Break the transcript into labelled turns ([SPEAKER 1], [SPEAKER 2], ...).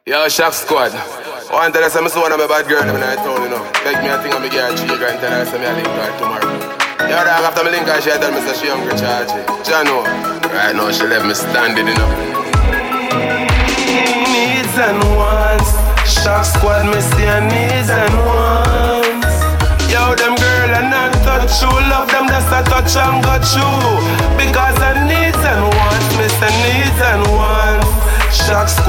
[SPEAKER 1] Yo, Shock Squad. One tell us I'm one of my bad girl when I told you know. Beg me a thing I'm get 3 grand tell her I'm link her tomorrow. Yo, dog, after me link her, she tell me say she hungry charge. Jano. Right now she left me standing, you know. Needs and wants. Shock Squad, me see her needs and wants. Yo, them girl are not touch you. Love them just a touch and got you. Because I needs and wants. Me say needs and wants. Shock Squad.